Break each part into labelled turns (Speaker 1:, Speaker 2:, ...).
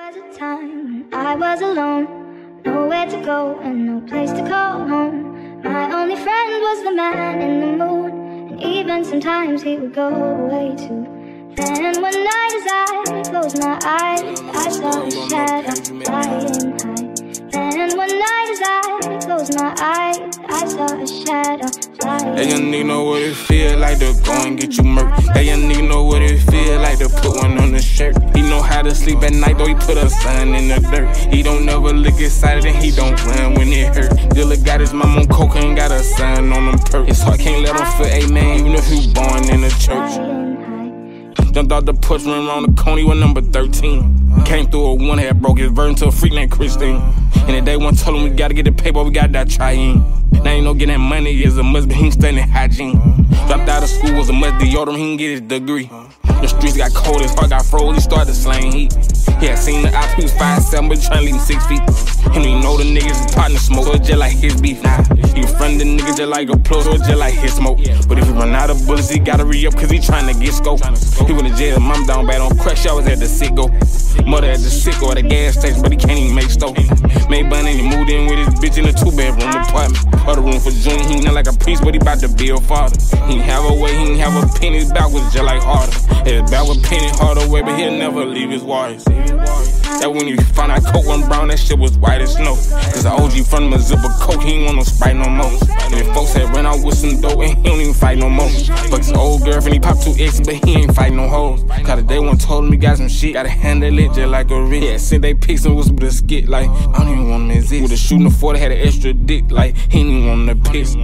Speaker 1: was a time when I was alone, nowhere to go and no place to call home. My only friend was the man in the moon, and even sometimes he would go away too. Then one night as I closed my eyes, I saw a shadow flying high. Then one night as I closed my eyes, I saw a shadow flying.
Speaker 2: That young nigga know what it feel like to go and get you murked. That young nigga know what it feel like to put one on the shirt. He know how to sleep at night, though he put a sign in the dirt. He don't never look excited and he don't run when it hurt. Dilla got his mom on coke and got a sign on them perks. His heart can't let him feel amen, even if he born in the church. Jumped out the push, ran around the corner, he was number 13. Came through a one, had broke his verse into a freak named Christine. And the day one told him we gotta get the paper, we got that trying. Now ain't no getting that money, is a must, but he ain't studying hygiene. Dropped out of school, was a must, deodorant, he ain't get his degree. The streets got cold, his heart got froze, he started slaying heat. He had seen the ops, he was 5'7", but he tryna leave him 6 feet. He don't even know the niggas, his partner smoke, so it's just like his beef. Nah, he in front of the nigga just like a plug, so it's just like his smoke. But if he run out of bullets, he gotta re-up, cause he tryna get scope. He went to jail, mom down bad on crack, she always at the sicko. Mother at the sicko at the gas station, but he can't even make stove. Made bun and he moved in with his bitch in a 2-bedroom apartment. Other room for Junior, he ain't not like a priest, but he bout to be a father. He ain't have a way, he ain't have a penny, his back was just like harder. His back was penny harder way, but he'll never leave his wires. That when he found out coke wasn't brown, that shit was white as snow. Cause the OG front him a zipper coke, he ain't want no Sprite no more. And if folks had ran out with some dope, and he don't even fight no more. Fuck his old girlfriend, he popped 2 exes, but he ain't fight no hoes. Cause the day one told him he got some shit, gotta handle it just like a rich. Yeah, sent they pics and was with a skit, like, I don't even want him exist. With a shooting a 40, had an extra dick, like, he ain't even want to piss.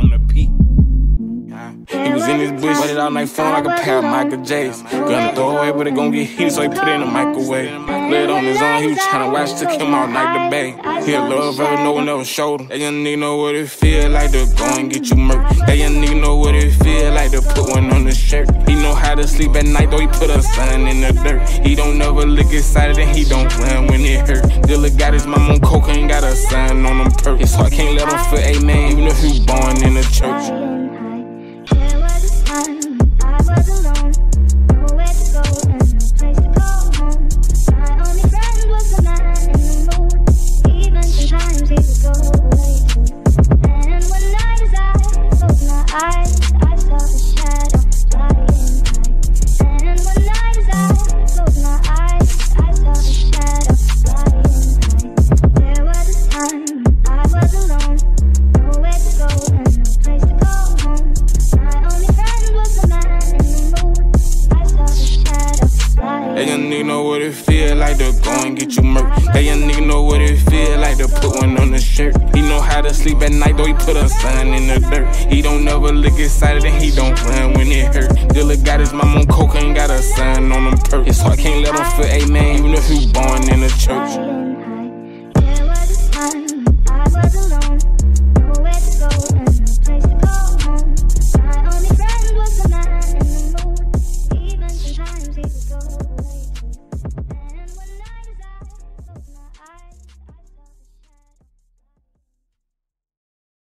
Speaker 2: He was in his bush, but it all night phone like a pair of Michael J's. Gonna throw away, but it gon' get heated, so he put it in the microwave. Laid on his own, he was tryna watch, took him all night to bay. He a love her, no one ever showed him. That young nigga know what it feel like to go and get you murked. That young nigga know what it feel like to put one on the shirt. He know how to sleep at night, though he put a sign in the dirt. He don't never look excited and he don't run when it hurt. Dilla got his mom on coke and got a sign on them perks. His heart can't let him feel amen, even if he born in the church.
Speaker 1: I was alone, nowhere to go and no place to call home. My only friend was the man in the moon, even sometimes he would go away too. And one night as I closed my eyes, I saw a shadow flying high. And one night as I closed my eyes, I saw a shadow flying high. There was a time when I was alone, nowhere to go and no place to call home. My only friend was the man.
Speaker 2: That young nigga know what it feel like to go and get you murked. That young nigga know what it feel like to put one on the shirt. He know how to sleep at night, though he put a sign in the dirt. He don't never look excited and he don't run when it hurt. Dilla got his mom on coke and got a sign on them perks. His heart can't let him feel amen, even if he born in the church.